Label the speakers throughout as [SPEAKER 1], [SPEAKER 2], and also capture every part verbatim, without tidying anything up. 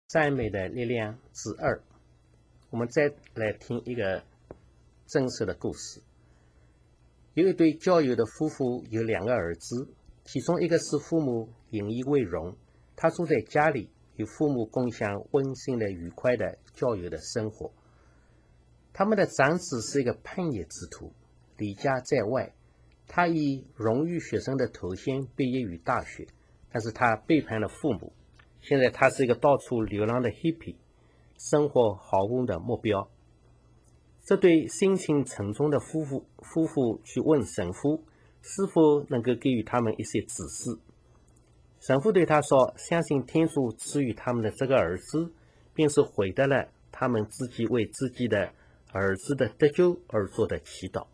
[SPEAKER 1] 赞美的力量之二，我们再来听一个真实的故事。有一对交友的夫妇，有两个儿子，其中一个是父母引以为荣，他住在家里，与父母共享温馨的、愉快的交友的生活。他们的长子是一个叛逆之徒，离家在外，他以荣誉学生的头衔毕业于大学，但是他背叛了父母。现在他是一个到处流浪的 hippie， 生活毫无的目标。这对心情沉重的夫妇夫妇去问神父是否能够给予他们一些指示。神父对他说，相信天主赐予他们的这个儿子，便是回答了他们自己为自己的儿子的得救而做的祈祷。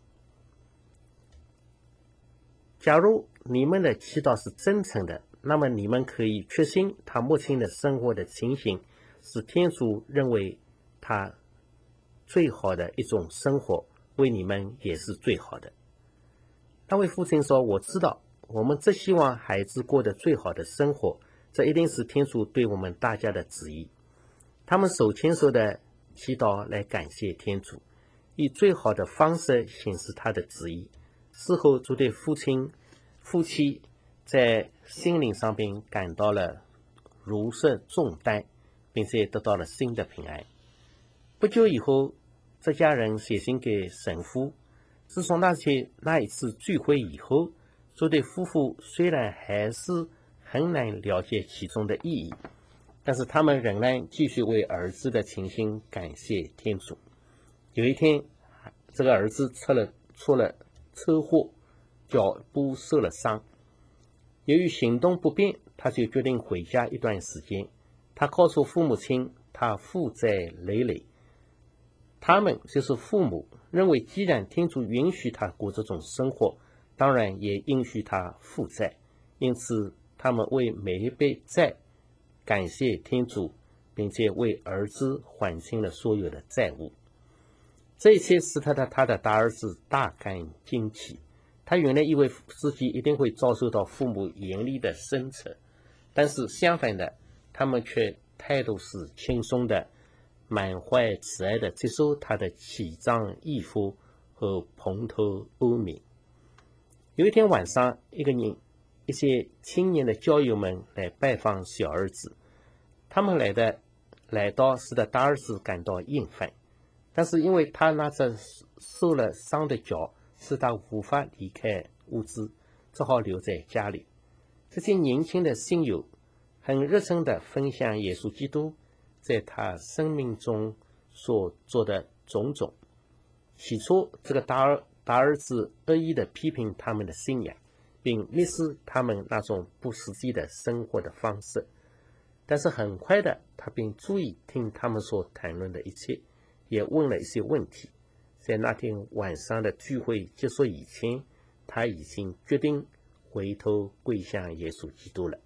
[SPEAKER 1] 假如你们的祈祷是真诚的，那么你们可以确信他目前的生活的情形是天主认为他最好的一种生活，为你们也是最好的。那位父亲说，我知道我们只希望孩子过得最好的生活，这一定是天主对我们大家的旨意。他们手牵手的祈祷来感谢天主，以最好的方式显示他的旨意。事后这对父亲夫妻在心灵上边感到了如释重担，并且得到了新的平安。不久以后，这家人写信给神父。自从那些那一次聚会以后，这对夫妇虽然还是很难了解其中的意义，但是他们仍然继续为儿子的情形感谢天主。有一天，这个儿子出了出了车祸，脚部受了伤。由于行动不便，他就决定回家一段时间。他告诉父母亲，他负债累累。他们就是父母，认为既然天主允许他过这种生活，当然也允许他负债。因此，他们为每一笔债感谢天主，并且为儿子还清了所有的债务。这一切使他的他的大儿子大感惊奇。他原来以为自己一定会遭受到父母严厉的审责，但是相反的，他们却态度是轻松的，满怀慈爱的接受他的启张义父和蓬头垢面。有一天晚上，一个人一些青年的教友们来拜访小儿子，他们来的来到使得大儿子感到厌烦，但是因为他那只受了伤的脚使他无法离开屋子，只好留在家里。这些年轻的信友很热诚地分享耶稣基督在他生命中所做的种种。起初，这个大儿大儿子恶意地批评他们的信仰，并蔑视他们那种不实际的生活的方式。但是很快的，他便注意听他们所谈论的一切，也问了一些问题。在那天晚上的聚会结束以前，他已经决定回头归向耶稣基督了。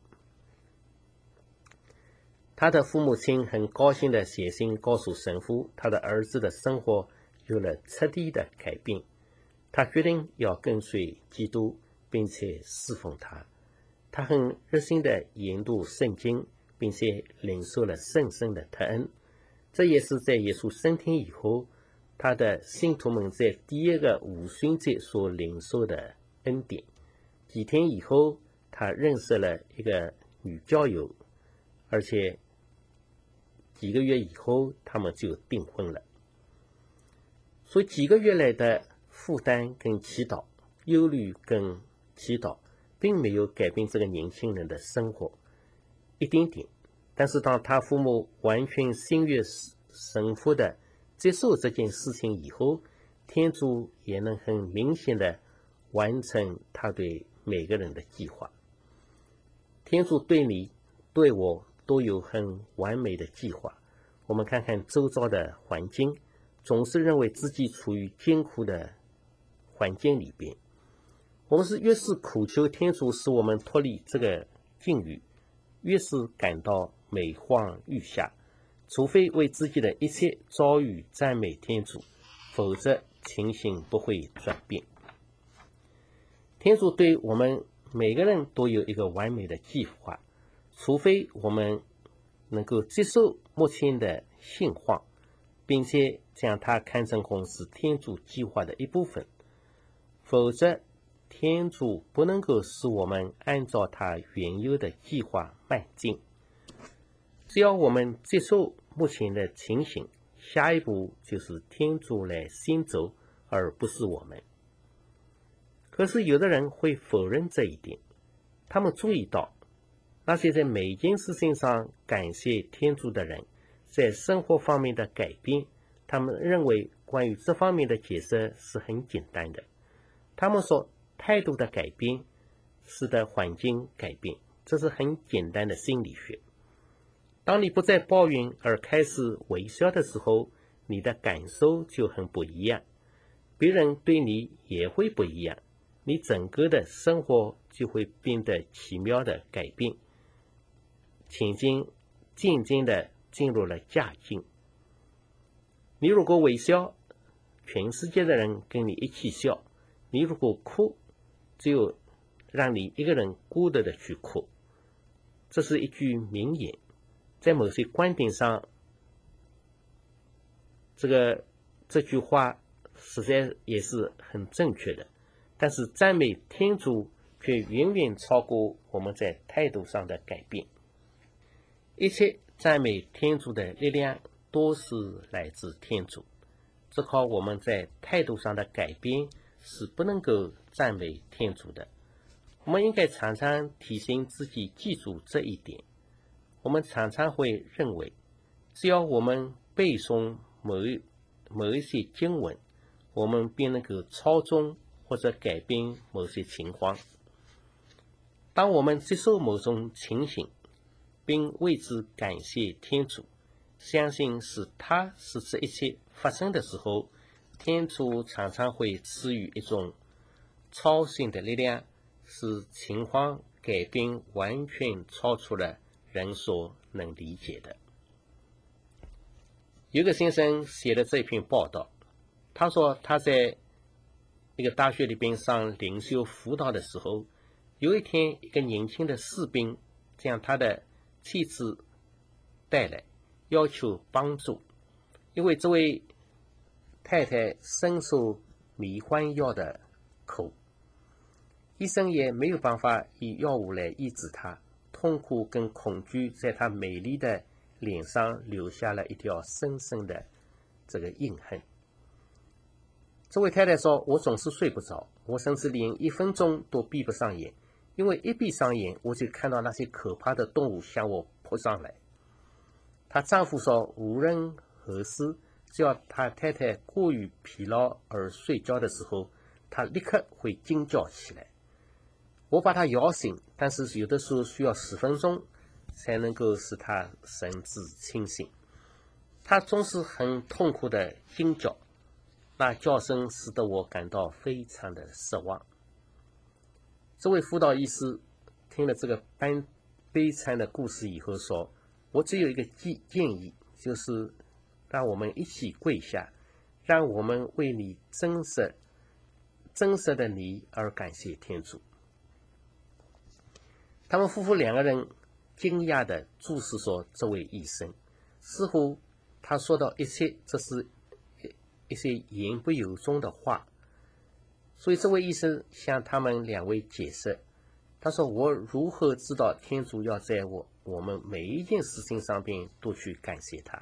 [SPEAKER 1] 他的父母亲很高兴地写信告诉神父，他的儿子的生活有了彻底的改变。他决定要跟随基督，并且侍奉他。他很热心地研读圣经，并且领受了圣神的特恩。这也是在耶稣升天以后，他的信徒们在第一个五旬节所领受的恩典。几天以后，他认识了一个女教友，而且几个月以后，他们就订婚了。所以几个月来的负担跟祈祷、忧虑跟祈祷，并没有改变这个年轻人的生活一点点。但是当他父母完全心悦神服的接受这件事情以后，天主也能很明显的完成他对每个人的计划。天主对你对我都有很完美的计划。我们看看周遭的环境，总是认为自己处于艰苦的环境里边。我们是越是苦求天主使我们脱离这个境遇，越是感到每况愈下。除非为自己的一切遭遇赞美天主，否则情形不会转变。天主对我们每个人都有一个完美的计划，除非我们能够接受目前的现况，并且将它看成是天主计划的一部分，否则天主不能够使我们按照他原有的计划迈进。只要我们接受目前的情形，下一步就是天主来行走，而不是我们。可是有的人会否认这一点，他们注意到那些在每件事情上感谢天主的人，在生活方面的改变，他们认为关于这方面的解释是很简单的。他们说态度的改变使得环境改变，这是很简单的心理学。当你不再抱怨而开始微笑的时候，你的感受就很不一样，别人对你也会不一样，你整个的生活就会变得奇妙的改变，渐渐渐渐的进入了佳境。你如果微笑，全世界的人跟你一起笑；你如果哭，只有让你一个人孤独的去哭。这是一句名言，在某些观点上，这个这句话实在也是很正确的，但是赞美天主却远远超过我们在态度上的改变。一切赞美天主的力量都是来自天主，只靠我们在态度上的改变是不能够赞美天主的。我们应该常常提醒自己记住这一点。我们常常会认为，只要我们背诵某一某一些经文，我们便能够操纵或者改变某些情况。当我们接受某种情形，并为之感谢天主，相信是他使这一切发生的时候，天主常常会赐予一种超性的力量，使情况改变完全超出了人所能理解的。有个先生写了这篇报道，他说他在一个大学里边上灵修辅导的时候，有一天一个年轻的士兵将他的妻子带来，要求帮助，因为这位太太深受迷幻药的苦，医生也没有办法以药物来医治她，痛苦跟恐惧在她美丽的脸上留下了一条深深的这个印痕。这位太太说，我总是睡不着，我甚至连一分钟都闭不上眼，因为一闭上眼我就看到那些可怕的动物向我扑上来。她丈夫说，无论何时，只要她太太过于疲劳而睡觉的时候，她立刻会惊叫起来。我把她摇醒，但是有的时候需要十分钟才能够使她神志清醒。她总是很痛苦的惊叫，那叫声使得我感到非常的失望。这位辅导医师听了这个悲悲惨的故事以后说，我只有一个建议，就是让我们一起跪下，让我们为你真实真实的你而感谢天主。他们夫妇两个人惊讶地注视说这位医生，似乎他说到一切这是一些言不由衷的话。所以这位医生向他们两位解释，他说，我如何知道天主要在我我们每一件事情上边都去感谢他。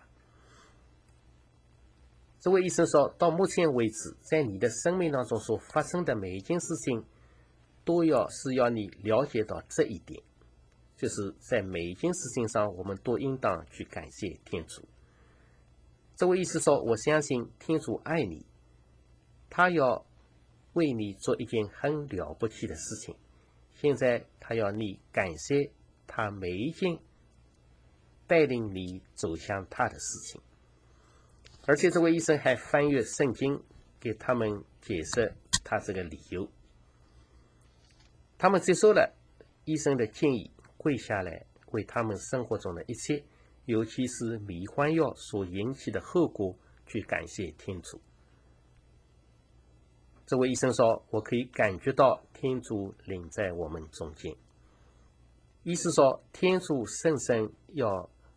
[SPEAKER 1] 这位医生说，到目前为止，在你的生命当中所发生的每一件事情都要是要你了解到这一点，就是在每一件事情上我们都应当去感谢天主。这位医师说，我相信天主爱你，他要为你做一件很了不起的事情，现在他要你感谢他每一件带领你走向他的事情。而且这位医生还翻阅圣经给他们解释他这个理由。他们接受了医生的建议，跪下来为他们生活中的一切，尤其是迷幻药所引起的后果去感谢天主。这位医生说，我可以感觉到天主临在我们中间。医师说，天主圣神要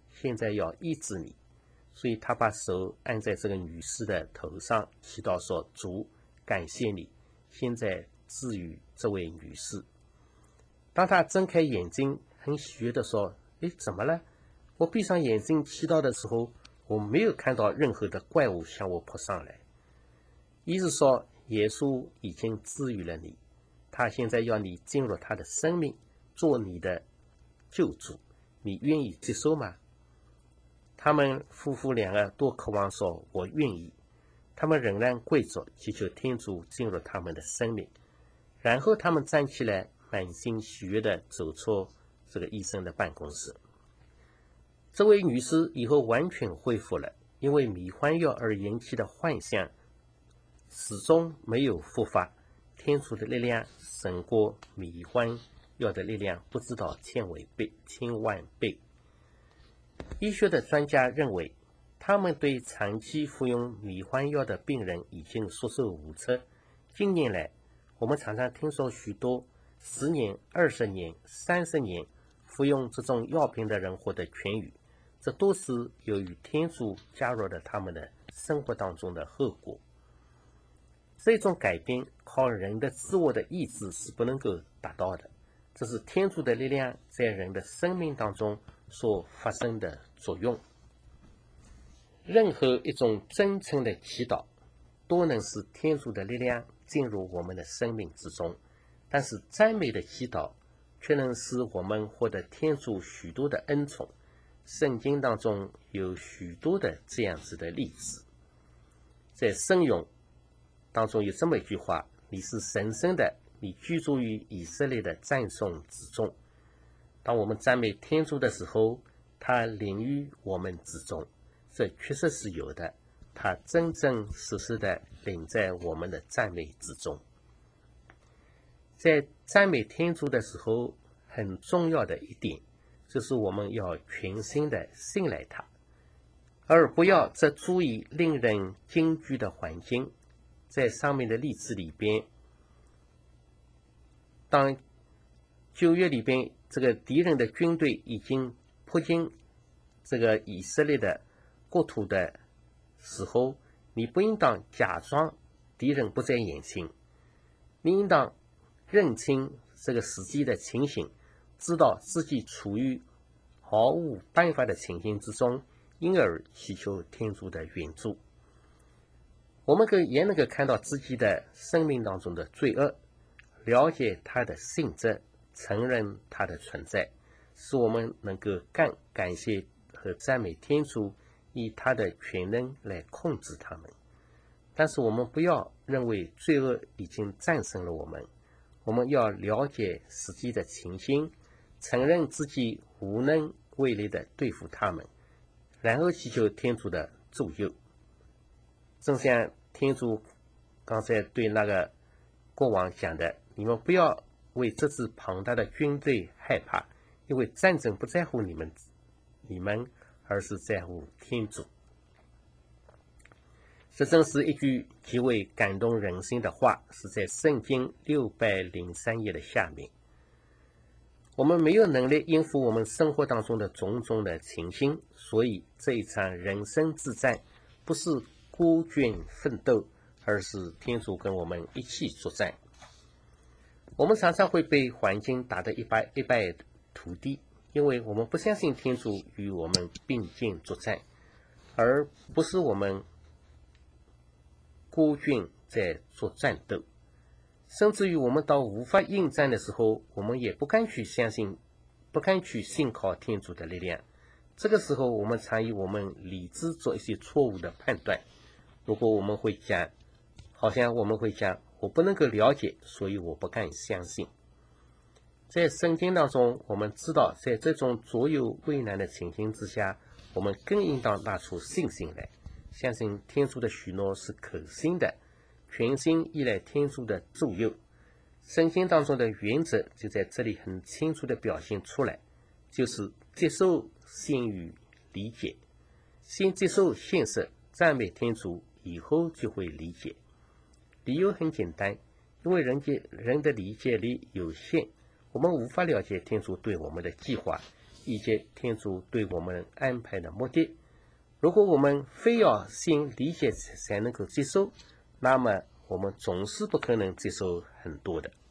[SPEAKER 1] 现在要医治你。所以他把手按在这个女士的头上，祈祷说：主，感谢你，现在治愈这位女士。当他睁开眼睛，很喜悦地说：诶，怎么了？我闭上眼睛祈祷的时候，我没有看到任何的怪物向我扑上来。意思说，耶稣已经治愈了你，他现在要你进入他的生命，做你的救主，你愿意接受吗？他们夫妇两个都渴望说我愿意，他们仍然跪着祈求天主进入他们的生命。然后他们站起来，满心喜悦地走出这个医生的办公室。这位女士以后完全恢复了，因为迷幻药而引起的幻象始终没有复发。天主的力量胜过迷幻药的力量不知道千万倍千万倍。医学的专家认为，他们对长期服用迷幻药的病人已经束手无策。近年来，我们常常听说许多十年、二十年、三十年服用这种药品的人获得痊愈，这都是由于天主加入了他们的生活当中的后果。这种改变靠人的自我的意志是不能够达到的，这是天主的力量在人的生命当中所发生的作用。任何一种真诚的祈祷都能使天主的力量进入我们的生命之中，但是赞美的祈祷却能使我们获得天主许多的恩宠。圣经当中有许多的这样子的例子。在圣咏当中有这么一句话：你是神圣的，你居住于以色列的赞颂之中。当我们赞美天主的时候，他临于我们之中，这确实是有的，他真真实实的临在我们的赞美之中。在赞美天主的时候，很重要的一点就是我们要全心的信赖他，而不要只注意令人惊惧的环境。在上面的例子里边，当九月里边这个敌人的军队已经扑进这个以色列的国土的时候，你不应当假装敌人不在眼前，你应当认清这个实际的情形，知道自己处于毫无办法的情形之中，因而祈求天主的援助。我们也能够看到自己的生命当中的罪恶，了解它的性质，承认它的存在，使我们能够感感谢和赞美天主，以他的全能来控制他们。但是我们不要认为罪恶已经战胜了我们，我们要了解实际的情形，承认自己无能为力的对付他们，然后祈求天主的助佑。正像天主刚才对那个国王讲的，你们不要为这支庞大的军队害怕，因为战争不在乎你们你们而是在乎天主。这正是一句极为感动人心的话，是在圣经六百零三页的下面。我们没有能力应付我们生活当中的种种的情形，所以这一场人生之战不是孤军奋斗，而是天主跟我们一起作战。我们常常会被环境打得一败一败涂地，因为我们不相信天主与我们并肩作战，而不是我们孤军在做战斗。甚至于我们到无法应战的时候，我们也不敢去相信，不敢去信靠天主的力量。这个时候我们常以我们理智做一些错误的判断。如果我们会讲，好像我们会讲，我不能够了解，所以我不敢相信。在圣经当中，我们知道在这种左右为难的情形之下，我们更应当拿出信心来，相信天主的许诺是可信的，全心依赖天主的助佑。圣经当中的原则就在这里很清楚地表现出来，就是接受先于理解，先接受现实，赞美天主，以后就会理解。理由很简单，因为人界人的理解力有限，我们无法了解天主对我们的计划， 以及天主对我们安排的目的。如果我们非要先理解才能够接受，那么我们总是不可能接受很多的。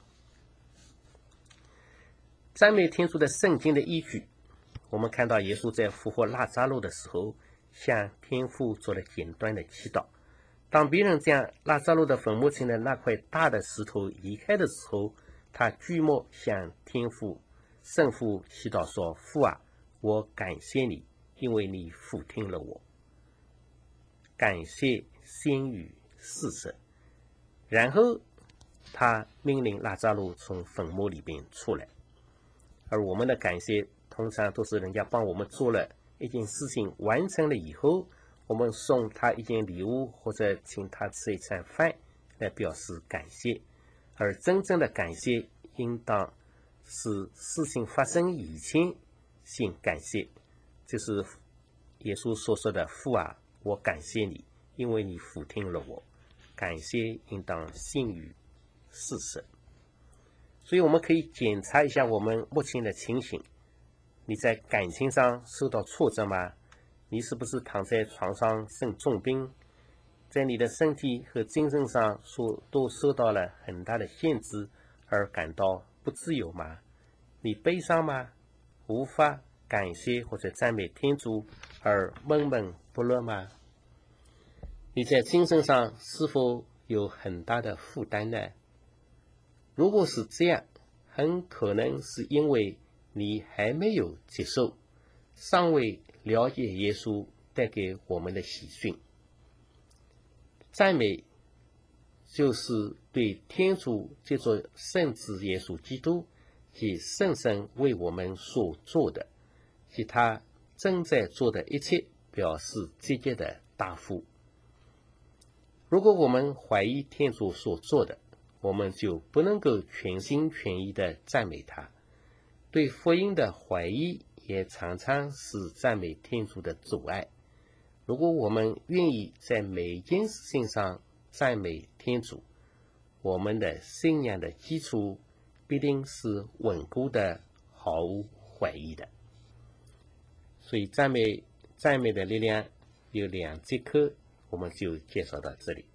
[SPEAKER 1] 赞美天主的圣经的依据，我们看到耶稣在复活拉扎路的时候，向天父做了简短的祈祷。当别人将拉扎路的坟墓前的那块大的石头移开的时候，他举目向天父圣父祈祷说：父啊，我感谢你，因为你俯听了我。感谢先于事实。然后他命令拉扎路从坟墓里边出来。而我们的感谢通常都是人家帮我们做了一件事情完成了以后，我们送他一件礼物，或者请他吃一餐饭来表示感谢。而真正的感谢应当是事情发生以前先感谢，就是耶稣所说的父啊，我感谢你，因为你俯听了我。感谢应当信于事实。所以我们可以检查一下我们目前的情形。你在感情上受到挫折吗？你是不是躺在床上生重病，在你的身体和精神上所都受到了很大的限制而感到不自由吗？你悲伤吗？无法感谢或者赞美天主而闷闷不乐吗？你在精神上是否有很大的负担呢？如果是这样，很可能是因为你还没有接受，尚未了解耶稣带给我们的喜讯。赞美就是对天主借着圣子耶稣基督及圣神为我们所做的及他正在做的一切表示积极的答复。如果我们怀疑天主所做的，我们就不能够全心全意地赞美他。对福音的怀疑也常常是赞美天主的阻碍。如果我们愿意在每一件事情上赞美天主，我们的信仰的基础必定是稳固的，毫无怀疑的。所以赞美赞美的力量有两节课，我们就介绍到这里。